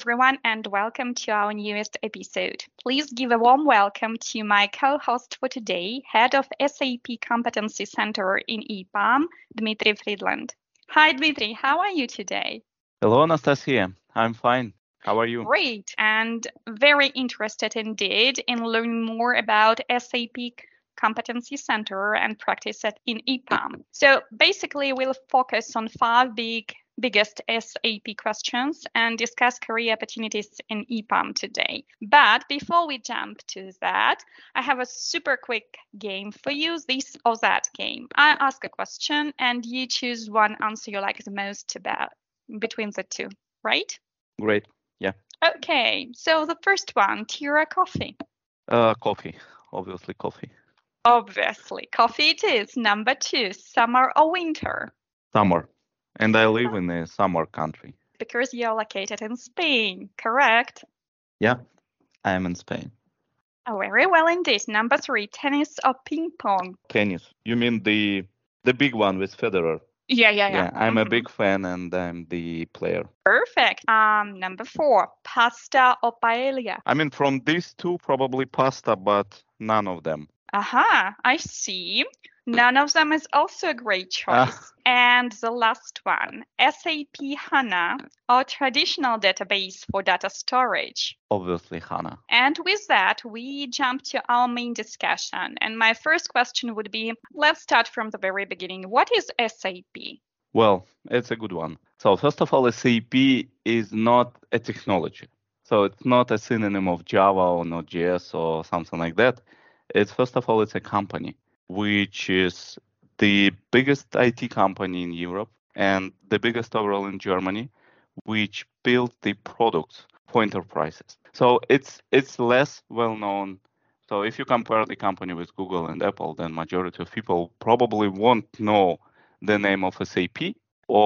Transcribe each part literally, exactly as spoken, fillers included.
everyone, and welcome to our newest episode. Please give a warm welcome to my co host for today, Head of S A P Competency Center in EPAM, Dmitry Friedland. Hi, Dmitry, how are you today? Hello, Anastasia. I'm fine. How are you? Great, and very interested indeed in learning more about S A P Competency Center and practice it in EPAM. So basically, we'll focus on five big biggest S A P questions and discuss career opportunities in EPAM today. But before we jump to that, I have a super quick game for you, this or that game. I ask a question and you choose one answer you like the most about between the two, right? Great. Yeah. Okay, so the first one, tea or coffee? Uh, coffee. Obviously, coffee. Obviously, coffee it is. Number two, summer or winter? Summer. And I live in a summer country. Because you're located in Spain, correct? Yeah, I am in Spain. Oh, very well indeed. Number three, tennis or ping pong? Tennis. You mean the the big one with Federer? Yeah, yeah, yeah. Yeah, I'm Mhm. a big fan and I'm the player. Perfect. Um, number four, pasta or paella? I mean, from these two, probably pasta, but none of them. Aha, I see. None of them is also a great Ah. choice. And the last one, S A P HANA or traditional database for data storage? Obviously, HANA. And with that, we jump to our main discussion. And my first question would be, let's start from the very beginning. What is S A P? Well, it's a good one. So first of all, S A P is not a technology. So it's not a synonym of Java or Node.js or something like that. It's first of all, it's a company, which is the biggest I T company in Europe and the biggest overall in Germany, which built the products for enterprises. So it's it's less well known. So if you compare the company with Google and Apple, then majority of people probably won't know the name of S A P,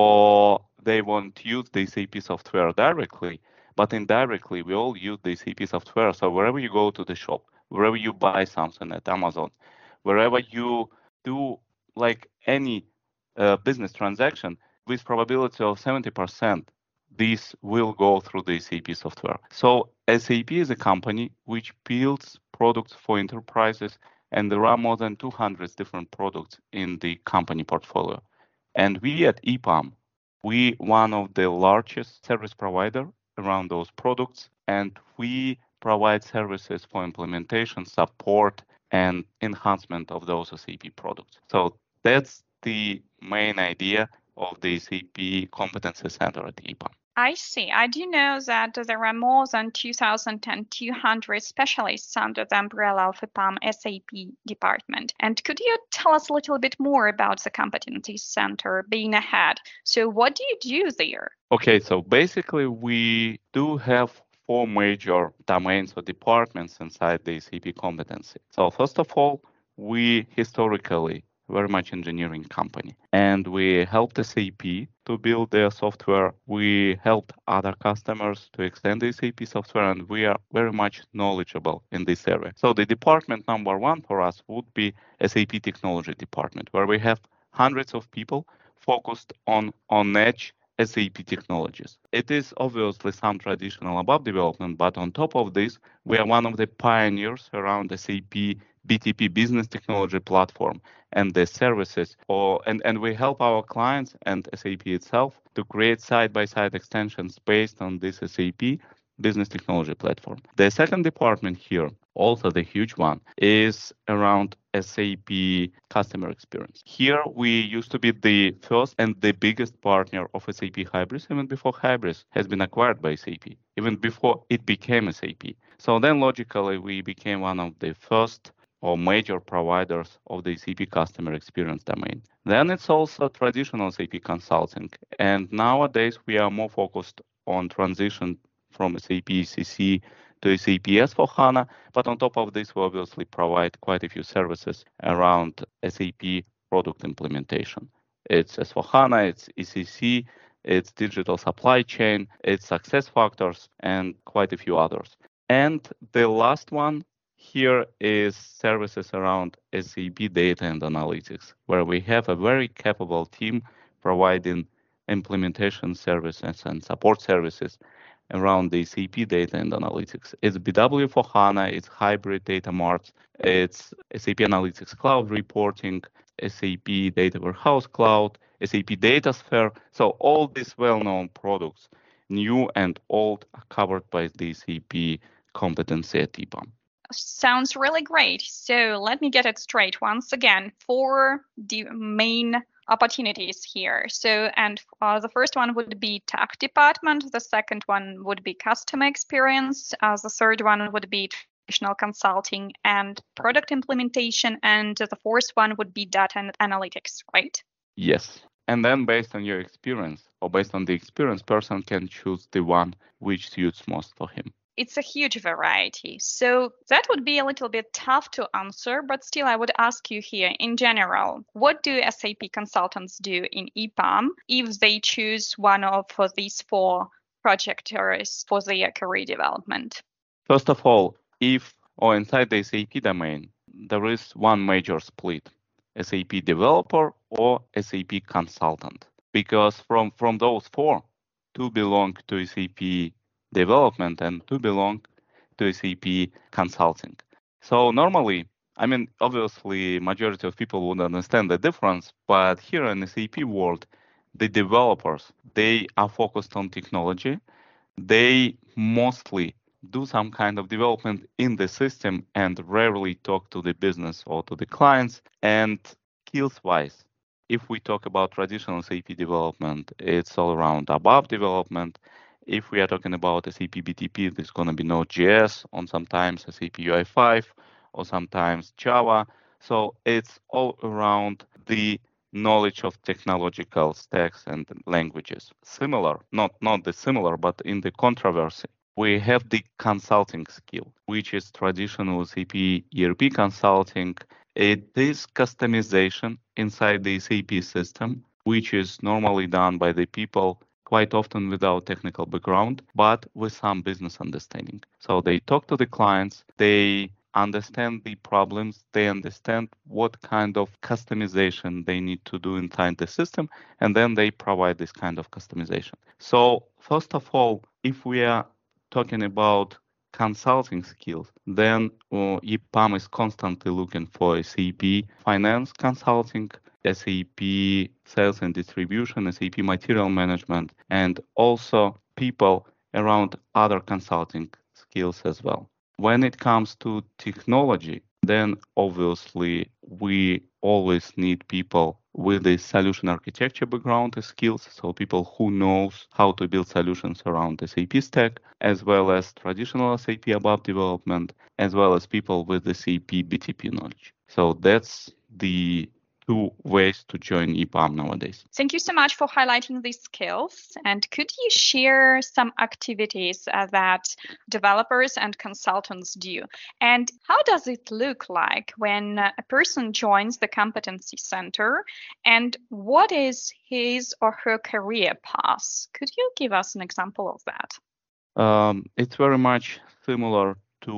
or they won't use the S A P software directly, but indirectly we all use the S A P software. So wherever you go to the shop, wherever you buy something at Amazon, wherever you do like any uh, business transaction, with probability of seventy percent, this will go through the S A P software. So S A P is a company which builds products for enterprises, and there are more than two hundred different products in the company portfolio. And we at EPAM, we one of the largest service provider around those products, and we provide services for implementation, support, and enhancement of those S A P products. So that's the main idea of the S A P Competency Center at EPAM. I see. I do know that there are more than two thousand two hundred specialists under the umbrella of EPAM S A P department. And could you tell us a little bit more about the Competency Center being ahead? So what do you do there? Okay, so basically we do have four major domains or departments inside the S A P competency. So first of all, we historically very much engineering company, and we helped S A P to build their software. We helped other customers to extend the S A P software, and we are very much knowledgeable in this area. So the department number one for us would be S A P technology department, where we have hundreds of people focused on on edge S A P technologies. It is obviously some traditional ABAP development, but on top of this, we are one of the pioneers around S A P B T P business technology platform and the services, or and, and we help our clients and S A P itself to create side-by-side extensions based on this S A P business technology platform. The second department here, also the huge one, is around S A P customer experience. Here we used to be the first and the biggest partner of S A P Hybris, even before Hybris has been acquired by S A P, even before it became S A P. So then logically we became one of the first or major providers of the S A P customer experience domain. Then it's also traditional S A P consulting. And nowadays we are more focused on transition from S A P E C C to S A P S four HANA. But on top of this, we obviously provide quite a few services around S A P product implementation. It's S four HANA, it's E C C, it's digital supply chain, it's success factors, and quite a few others. And the last one here is services around S A P data and analytics, where we have a very capable team providing implementation services and support services around the S A P data and analytics. It's B W for HANA, it's hybrid data marts, it's S A P Analytics Cloud reporting, S A P Data Warehouse Cloud, S A P DataSphere. So all these well-known products, new and old, are covered by the S A P competency at EPAM. Sounds really great. So let me get it straight once again. Four the main opportunities here. So, and uh, the first one would be tech department. The second one would be customer experience. Uh, the third one would be traditional consulting and product implementation. And the fourth one would be data and analytics, right? Yes. And then based on your experience or based on the experience, person can choose the one which suits most for him. It's a huge variety. So that would be a little bit tough to answer, but still I would ask you here in general, what do S A P consultants do in EPAM if they choose one of these four project areas for their career development? First of all, if or inside the S A P domain, there is one major split, S A P developer or S A P consultant, because from, from those four, two belong to S A P development and two belong to S A P consulting. So normally, I mean, obviously, majority of people would understand the difference, but here in S A P world, the developers, they are focused on technology. They mostly do some kind of development in the system and rarely talk to the business or to the clients. And skills-wise, if we talk about traditional S A P development, it's all around ABAP development. If we are talking about S A P B T P, there's going to be Node.js, on sometimes S A P U I five, or sometimes Java. So it's all around the knowledge of technological stacks and languages. Similar, not, not the similar, but in the controversy, we have the consulting skill, which is traditional S A P E R P consulting. It is customization inside the S A P system, which is normally done by the people quite often without technical background, but with some business understanding. So they talk to the clients, they understand the problems, they understand what kind of customization they need to do inside the system, and then they provide this kind of customization. So first of all, if we are talking about consulting skills, then uh, EPAM is constantly looking for S A P finance consulting, S A P sales and distribution, S A P material management, and also people around other consulting skills as well. When it comes to technology, then obviously we always need people with a solution architecture background skills, so people who knows how to build solutions around S A P stack, as well as traditional S A P ABAP development, as well as people with S A P B T P knowledge. So that's the two ways to join EPAM nowadays. Thank you so much for highlighting these skills. And could you share some activities uh, that developers and consultants do? And how does it look like when a person joins the competency center? And what is his or her career path? Could you give us an example of that? Um, it's very much similar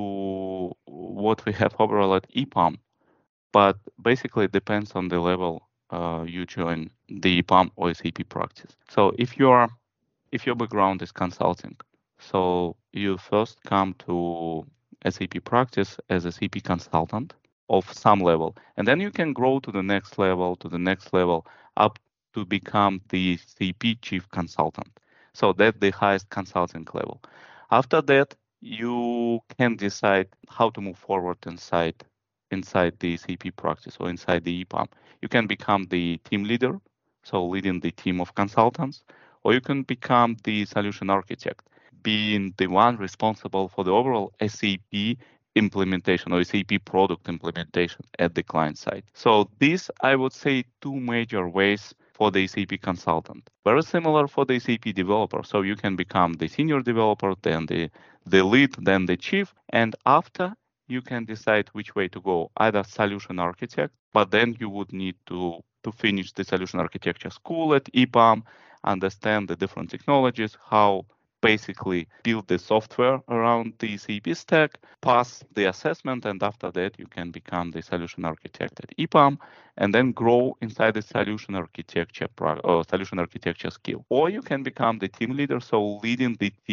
to what we have overall at EPAM. But basically, it depends on the level uh, you join the EPAM or S A P practice. So if you are, if your background is consulting, so you first come to S A P practice as a S A P consultant of some level, and then you can grow to the next level, to the next level, up to become the S A P chief consultant. So that's the highest consulting level. After that, you can decide how to move forward inside inside the S A P practice or inside the EPAM. You can become the team leader, so leading the team of consultants, or you can become the solution architect, being the one responsible for the overall S A P implementation or S A P product implementation at the client side. So these, I would say, two major ways for the S A P consultant. Very similar for the S A P developer. So you can become the senior developer, then the, the lead, then the chief, and after you can decide which way to go, either solution architect, but then you would need to, to finish the solution architecture school at EPAM, understand the different technologies, how basically build the software around the S A P stack, pass the assessment, and after that you can become the solution architect at EPAM, and then grow inside the solution architecture or solution architecture skill. Or you can become the team leader, so leading the team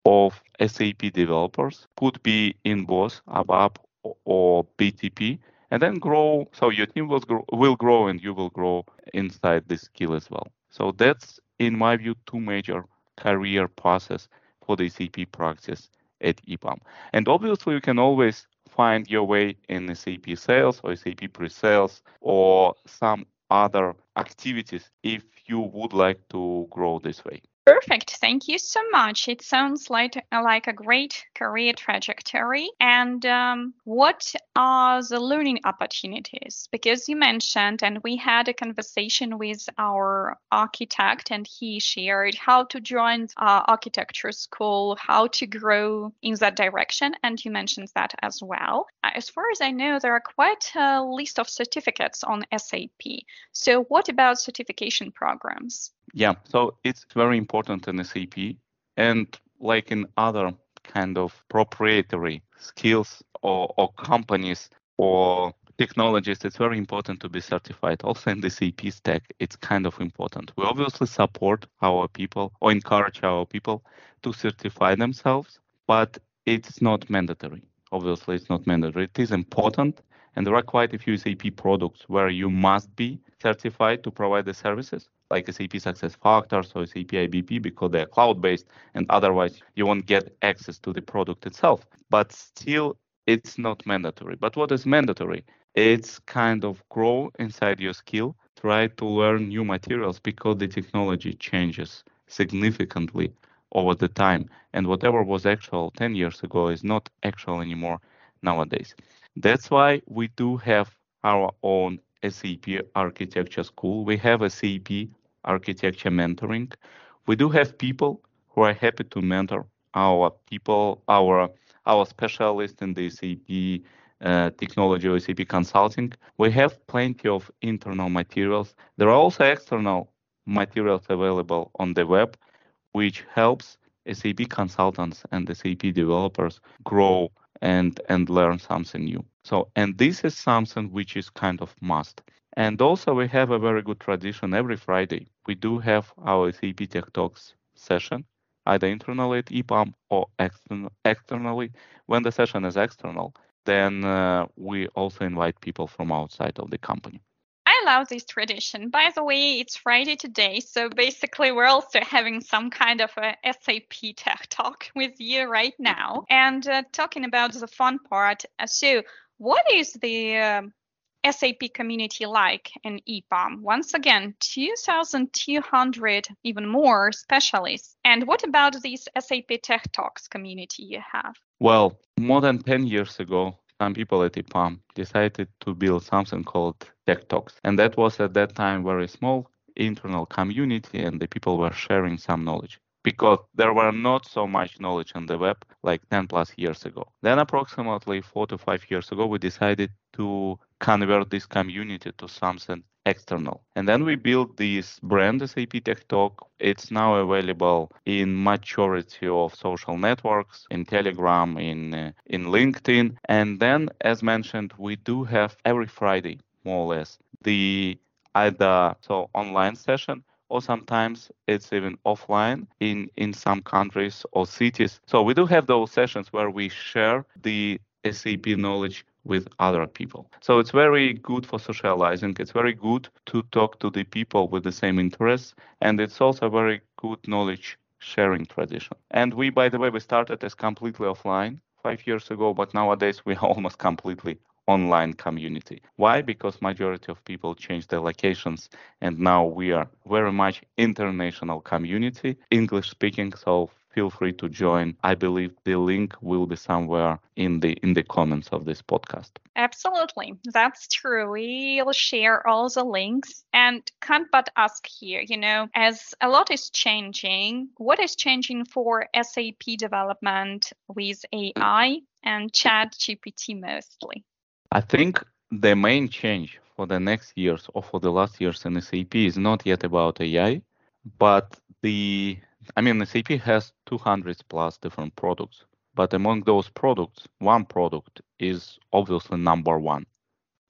of S A P developers could be in both ABAP or B T P, and then grow. So your team will grow, will grow and you will grow inside this skill as well. So that's, in my view, two major career paths for the S A P practice at EPAM. And obviously, you can always find your way in S A P sales or S A P pre-sales or some other activities if you would like to grow this way. Perfect. Thank you so much. It sounds like like a great career trajectory. And um, what are the learning opportunities? Because you mentioned, and we had a conversation with our architect, and he shared how to join uh, architecture school, how to grow in that direction, and you mentioned that as well. As far as I know, there are quite a list of certificates on S A P. So, what about certification programs? Yeah, so it's very important in S A P, and like in other kind of proprietary skills or, or companies or technologies, it's very important to be certified. Also in the S A P stack, it's kind of important. We obviously support our people or encourage our people to certify themselves, but it's not mandatory. Obviously, it's not mandatory. It is important, and there are quite a few S A P products where you must be certified to provide the services, like S A P SuccessFactors or S A P I B P, because they're cloud-based, and otherwise you won't get access to the product itself. But still, it's not mandatory. But what is mandatory? It's kind of grow inside your skill, try to learn new materials because the technology changes significantly over the time. And whatever was actual ten years ago is not actual anymore nowadays. That's why we do have our own S A P architecture school. We have S A P architecture mentoring. We do have people who are happy to mentor our people, our our specialists in the S A P uh, technology or S A P consulting. We have plenty of internal materials. There are also external materials available on the web, which helps S A P consultants and S A P developers grow and and learn something new. So, and this is something which is kind of must. And also we have a very good tradition. Every Friday we do have our S A P Tech Talks session, either internally at EPAM or extern- externally. When the session is external, then uh, we also invite people from outside of the company. I love this tradition. By the way, it's Friday today, so basically we're also having some kind of a S A P Tech Talk with you right now. And uh, talking about the fun part, uh, so what is the um S A P community like in EPAM? Once again, two thousand two hundred, even more specialists. And what about this S A P Tech Talks community you have? Well, more than ten years ago, some people at EPAM decided to build something called Tech Talks. And that was at that time very small internal community, and the people were sharing some knowledge because there were not so much knowledge on the web like ten plus years ago. Then approximately four to five years ago, we decided to convert this community to something external. And then we built this brand S A P Tech Talk. It's now available in majority of social networks, in Telegram, in uh, in LinkedIn. And then, as mentioned, we do have every Friday, more or less, the either so online session, or sometimes it's even offline in, in some countries or cities. So we do have those sessions where we share the S A P knowledge with other people. So it's very good for socializing. It's very good to talk to the people with the same interests. And it's also a very good knowledge sharing tradition. And we, by the way, we started as completely offline five years ago, but nowadays we are almost completely online community. Why? Because majority of people changed their locations, and now we are very much international community, English speaking. So feel free to join. I believe the link will be somewhere in the in the comments of this podcast. Absolutely, that's true. We'll share all the links, and can't but ask here, you know, as a lot is changing, what is changing for S A P development with A I and Chat G P T mostly? I think the main change for the next years or for the last years in S A P is not yet about A I, but the, I mean, S A P has two hundred plus different products, but among those products, one product is obviously number one.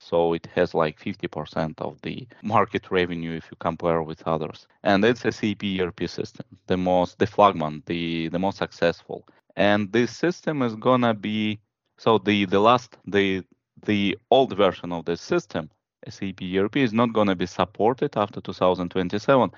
So it has like fifty percent of the market revenue if you compare with others. And it's a S A P E R P system, the most, the flagman, the, the most successful. And this system is gonna be, so the, the last, the, the old version of this system, S A P E R P, is not gonna be supported after two thousand twenty-seven.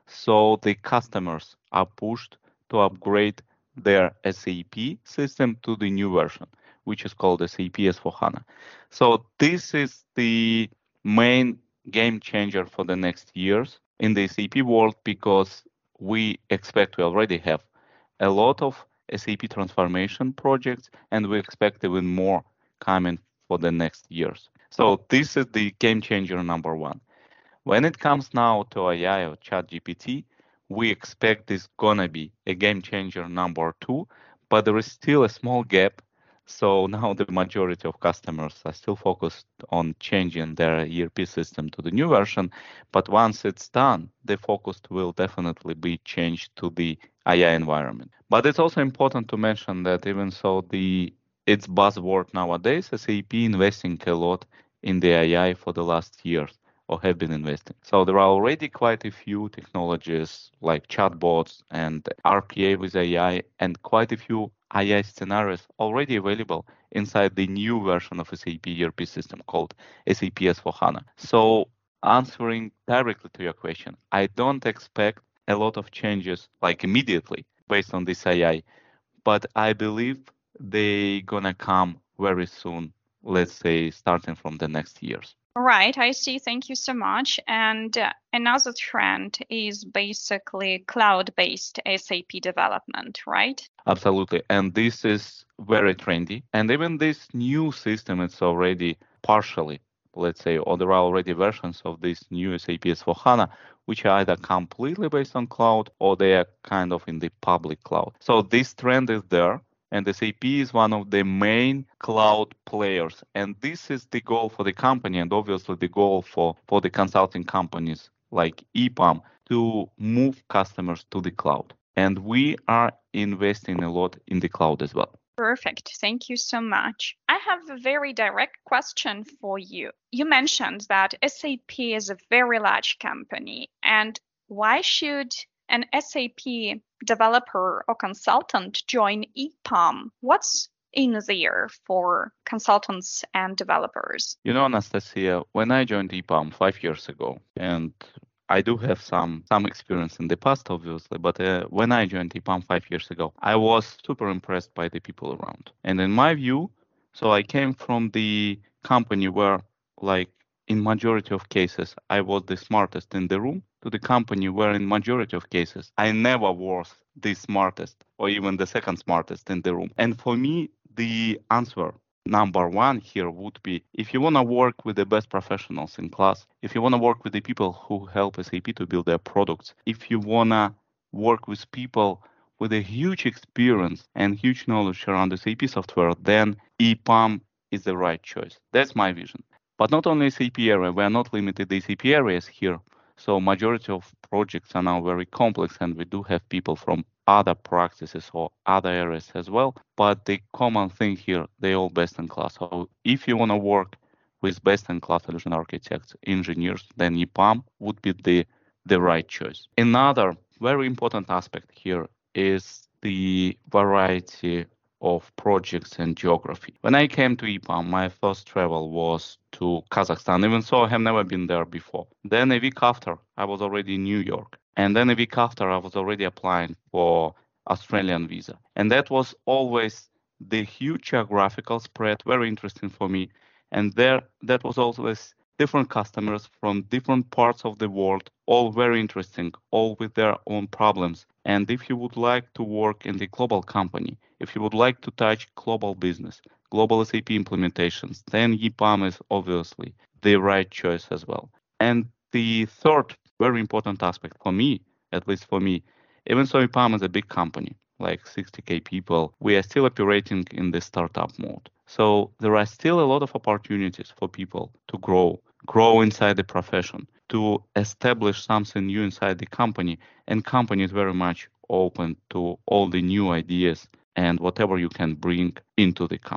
So the customers are pushed to upgrade their S A P system to the new version, which is called S A P S four HANA. So this is the main game changer for the next years in the S A P world, because we expect, we already have a lot of S A P transformation projects, and we expect even more coming for the next years. So this is the game changer number one. When it comes now to A I or ChatGPT, we expect this gonna be a game changer number two, but there is still a small gap. So now the majority of customers are still focused on changing their E R P system to the new version. But once it's done, the focus will definitely be changed to the A I environment. But it's also important to mention that even so the it's buzzword nowadays, S A P investing a lot in the A I for the last years, or have been investing. So there are already quite a few technologies like chatbots and R P A with A I, and quite a few A I scenarios already available inside the new version of S A P E R P system called S A P S four HANA. So answering directly to your question, I don't expect a lot of changes like immediately based on this A I, but I believe they gonna come very soon, let's say starting from the next years. Right, I see. Thank you so much. And uh, another trend is basically cloud-based S A P development, right? Absolutely. And this is very trendy. And even this new system, it's already partially, let's say, or there are already versions of this new S A P S four HANA, which are either completely based on cloud or they are kind of in the public cloud. So this trend is there. And S A P is one of the main cloud players. And this is the goal for the company, and obviously the goal for, for the consulting companies like EPAM to move customers to the cloud. And we are investing a lot in the cloud as well. Perfect. Thank you so much. I have a very direct question for you. You mentioned that S A P is a very large company, and why should an S A P developer or consultant join EPAM? What's in there for consultants and developers? You know, Anastasia, when I joined EPAM five years ago, and I do have some some experience in the past, obviously, but uh, when I joined EPAM five years ago, I was super impressed by the people around. And in my view, so I came from the company where, like, in majority of cases, I was the smartest in the room, to the company where in majority of cases, I never was the smartest or even the second smartest in the room. And for me, the answer number one here would be, if you want to work with the best professionals in class, if you want to work with the people who help S A P to build their products, if you want to work with people with a huge experience and huge knowledge around S A P software, then EPAM is the right choice. That's my vision. But not only S A P area, we are not limited to S A P areas here. So majority of projects are now very complex, and we do have people from other practices or other areas as well. But the common thing here, they all best in class. So if you want to work with best in class solution architects, engineers, then EPAM would be the, the right choice. Another very important aspect here is the variety of projects and geography. When I came to EPAM, my first travel was to Kazakhstan, even so I have never been there before. Then a week after, I was already in New York. And then a week after, I was already applying for Australian visa. And that was always the huge geographical spread, very interesting for me. And there, that was always different customers from different parts of the world, all very interesting, all with their own problems. And if you would like to work in the global company, if you would like to touch global business, global S A P implementations, then EPAM is obviously the right choice as well. And the third very important aspect for me, at least for me, even so EPAM is a big company, like sixty K people, we are still operating in the startup mode. So there are still a lot of opportunities for people to grow, grow inside the profession, to establish something new inside the company, and company is very much open to all the new ideas and whatever you can bring into the company.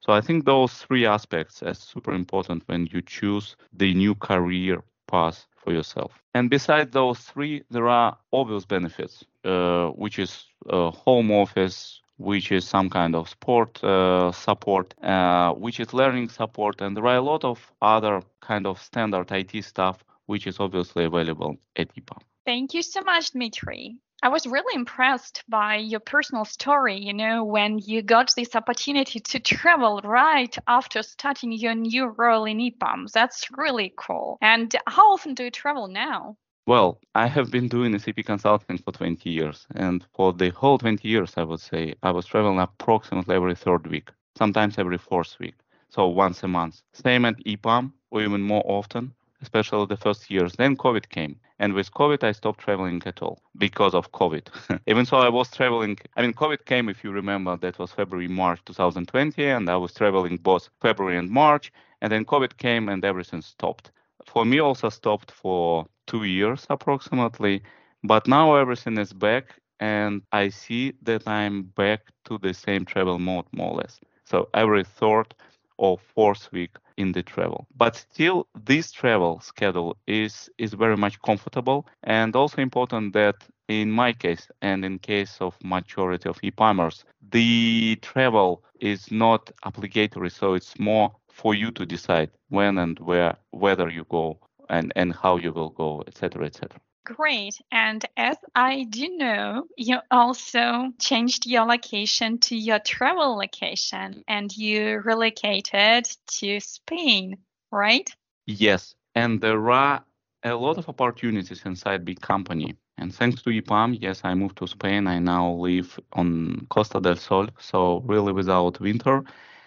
So I think those three aspects are super important when you choose the new career path for yourself. And besides those three, there are obvious benefits, uh, which is uh, home office, which is some kind of sport uh, support, uh, which is learning support, and there are a lot of other kind of standard I T stuff, which is obviously available at E P A M. Thank you so much, Dmitry. I was really impressed by your personal story, you know, when you got this opportunity to travel right after starting your new role in E P A M. That's really cool. And how often do you travel now? Well, I have been doing S A P consulting for twenty years, and for the whole twenty years, I would say, I was traveling approximately every third week, sometimes every fourth week, so once a month. Same at E P A M, or even more often, especially the first years. Then COVID came, and with COVID, I stopped traveling at all because of COVID. Even so, I was traveling, I mean, COVID came, if you remember, that was February, March two thousand twenty, and I was traveling both February and March, and then COVID came and everything stopped. For me, also stopped for two years approximately, but now everything is back, and I see that I'm back to the same travel mode more or less. So every third or fourth week in the travel. But still, this travel schedule is is very much comfortable, and also important that in my case and in case of majority of EPAMers, the travel is not obligatory, so it's more for you to decide when and where, whether you go and, and how you will go, et cetera, et cetera. Great. And as I do know, you also changed your location to your travel location and you relocated to Spain, right? Yes. And there are a lot of opportunities inside big company. And thanks to E P A M, yes, I moved to Spain. I now live on Costa del Sol, so really without winter.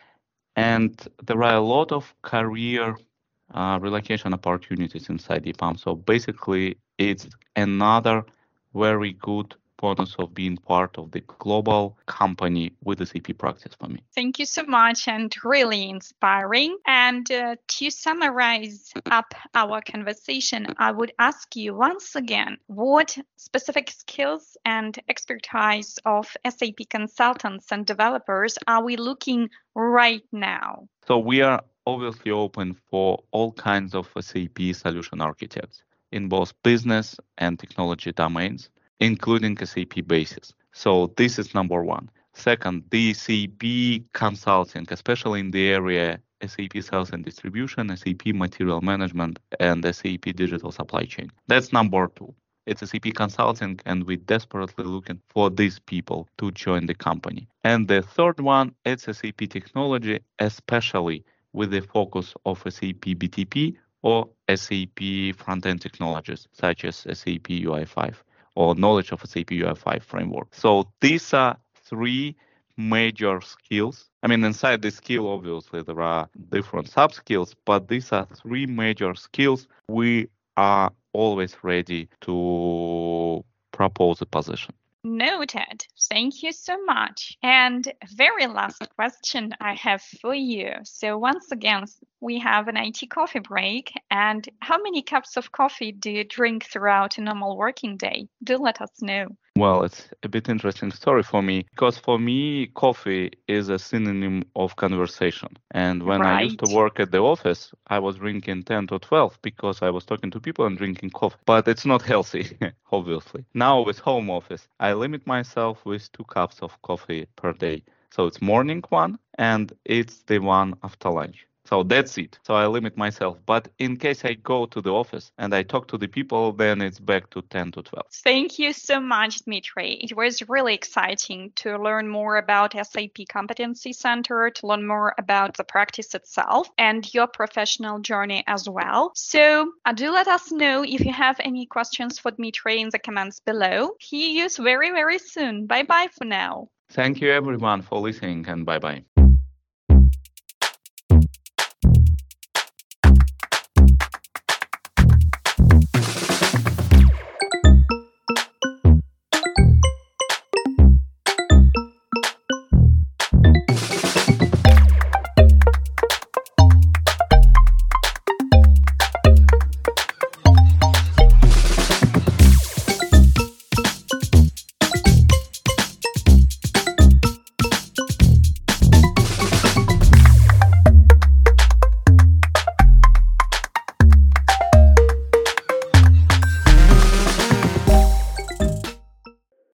And there are a lot of career uh, relocation opportunities inside E P A M. So basically, it's another very good bonus of being part of the global company with S A P practice for me. Thank you so much, and really inspiring. And uh, to summarize up our conversation, I would ask you once again, what specific skills and expertise of S A P consultants and developers are we looking right now? So we are obviously open for all kinds of S A P solution architects in both business and technology domains, including S A P basis. So this is number one. Second, the S A P consulting, especially in the area S A P sales and distribution, S A P material management, and S A P digital supply chain. That's number two. It's S A P consulting, and we're desperately looking for these people to join the company. And the third one, it's S A P technology, especially with the focus of S A P B T P or S A P front-end technologies, such as S A P U I five or knowledge of S A P U I five framework. So these are three major skills. I mean, inside the skill, obviously, there are different sub-skills, but these are three major skills we are always ready to propose a position. Noted. Thank you so much. And very last question I have for you. So once again, we have an I T coffee break. And how many cups of coffee do you drink throughout a normal working day? Do let us know. Well, it's a bit interesting story for me because for me, coffee is a synonym of conversation. And when Right. I used to work at the office, I was drinking ten to twelve because I was talking to people and drinking coffee. But it's not healthy, obviously. Now with home office, I limit myself with two cups of coffee per day. So it's morning one and it's the one after lunch. So that's it. So I limit myself. But in case I go to the office and I talk to the people, then it's back to ten to twelve. Thank you so much, Dmitry. It was really exciting to learn more about S A P Competency Center, to learn more about the practice itself and your professional journey as well. So uh, do let us know if you have any questions for Dmitry in the comments below. See you very, very soon. Bye-bye for now. Thank you everyone for listening and bye-bye.